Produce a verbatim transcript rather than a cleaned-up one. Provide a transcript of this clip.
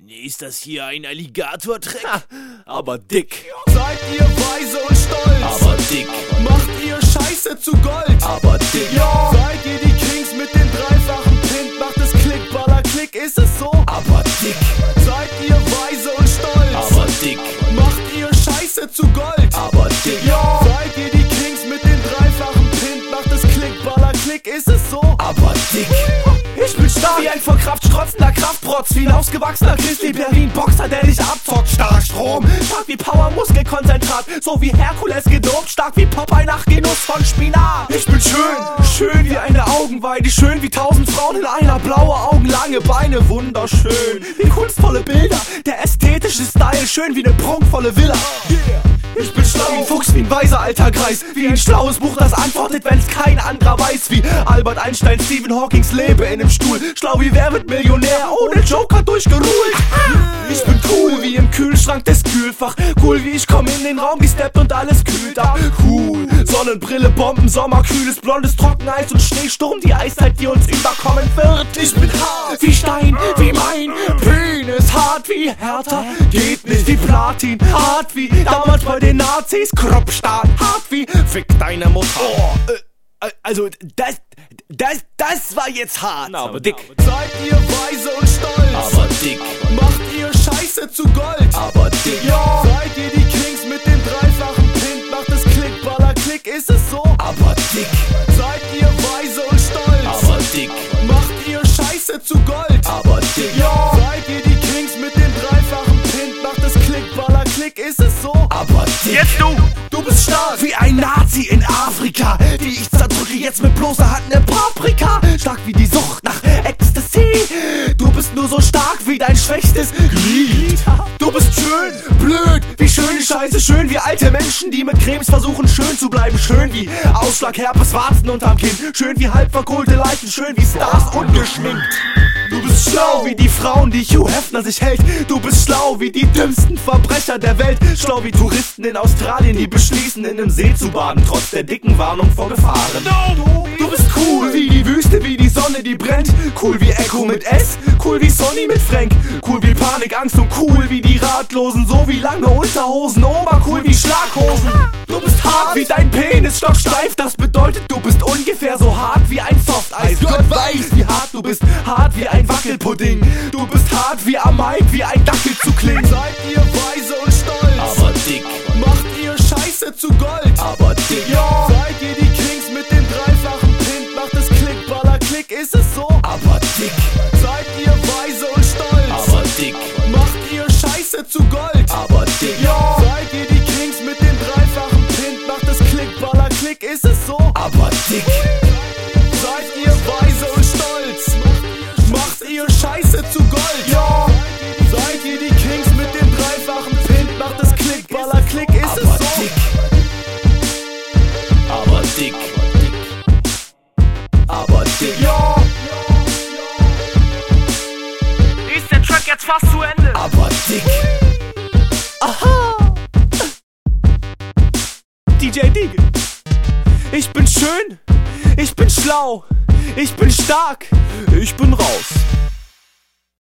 Ist das hier ein Alligator-Track? Aber dick. Seid ihr weise und stolz? Aber dick. Macht ihr Scheiße zu Gold? Aber dick. Ja. Seid ihr die Kings mit den dreifachen Pint? Macht es Klick, Baller, Klick, ist es so? Aber dick. Seid ihr weise und stolz? Aber dick. Macht ihr Scheiße zu Gold? Aber dick. Ja. Seid ihr die Kings mit den dreifachen Pint? Macht es Klick, Baller, Klick, ist es so? Aber dick. Ich bin stark wie ein vor Kraft strotzender Kraftprotz, wie ein ausgewachsener Grizzly Berlin Boxer, der dich abzockt. Stark Strom, stark wie Power Muskelkonzentrat, so wie Herkules gedopt, stark wie Popeye nach Genuss von Spinat. Ich bin schön, schön wie eine Augenweide, schön wie tausend Frauen in einer, blaue Augen, lange Beine, wunderschön wie kunstvolle Bilder, der ästhetische Style, schön wie eine prunkvolle Villa. Ich bin schlau wie ein Fuchs, wie ein weiser alter Greis, wie ein schlaues Buch, das antwortet, wenn's kein anderer weiß, wie Albert Einstein, Stephen Hawkings Lebe in einem Stuhl, schlau wie wer wird Millionär, ohne Joker durchgeruht. Ich bin cool wie im Kühlschrank des Kühlfach, cool wie ich komm in den Raum gesteppt und alles kühlt ab. Cool, Sonnenbrille, Bomben, Sommer, kühles, blondes Trockeneis und Schneesturm, die Eiszeit, die uns überkommen wird. Ich bin hart wie Stein, wie mein Penis, hart wie Hertha, geht nicht wie Platin, hart wie damals bei den Nazis, Kropfstaat, hart wie Fick deine Mutter. Oh, äh, also das, das, das war jetzt hart. Aber dick. Seid ihr weise und stolz? Aber dick. Macht ihr Scheiße zu Gold? Aber dick. Ja. Seid ihr die Kings mit den dreifachen Pint? Macht es Klick, Baller, Klick, ist es so? Aber dick. Seid ihr weise und stolz? Aber dick. Macht ihr Scheiße zu Gold? Aber dick. Ja. Seid ihr die Kings mit den dreifachen Pint? Macht es Klick, Baller, Klick, ist es so? Aber dick. Jetzt du! Du bist stark wie ein Nazi in Afrika, die ich zerdrücke jetzt mit bloßer Hand ne Paprika. Stark wie die Sucht nach Ecstasy. Du bist nur so stark wie dein schwächstes Glied. Du bist schön, blöd, wie schöne Scheiße. Schön wie alte Menschen, die mit Cremes versuchen schön zu bleiben. Schön wie Ausschlag, Herpes, Warzen unterm Kinn. Schön wie halb verkohlte Leichen, schön wie Stars ungeschminkt. Du bist schlau wie die Frauen, die Hugh Hefner sich hält. Du bist schlau wie die dümmsten Verbrecher der Welt. Schlau wie Touristen in Australien, die beschließen, in einem See zu baden, trotz der dicken Warnung vor Gefahren. Du bist cool wie die Wüste, wie die Sonne, die brennt. Cool wie Echo mit S, cool wie Sonny mit Frank. Cool wie Panik, Angst und cool wie die Ratlosen. So wie lange Unterhosen, obercool wie Schlaghosen. Du bist hart wie dein Penis, stocksteif. Das bedeutet, du bist ungefähr so hart wie ein Softeis. Gott weiß, wie hart du bist, hart wie ein Wackelpudding. Du bist hart wie am Mike, wie ein Dackel zu klingen. Seid ihr weise und stolz? Aber dick. Macht ihr Scheiße zu Gold? Aber dick. Ja. Seid ihr die Kings mit den dreifachen Pint? Macht es Klick, Baller, Klick, ist es so? Aber dick. Seid ihr weise und stolz? Aber dick. Macht ihr Scheiße zu Gold? Aber dick. Ja. Seid ihr die Kings mit den dreifachen Pint? Macht es Klick, Baller, Klick, ist es so? Aber dick. Seid ihr weise und stolz? Macht ihr Scheiße zu Gold? Ja. Seid ihr die Kings mit den dreifachen Pint? Macht es Klick, Baller, Klick, ist es Aber so? dick. Aber dick. Aber dick. Ja. Ist der Track jetzt fast zu Ende? Aber dick. Aha. D J Deagle. Ich bin schön, ich bin schlau, ich bin stark, ich bin raus.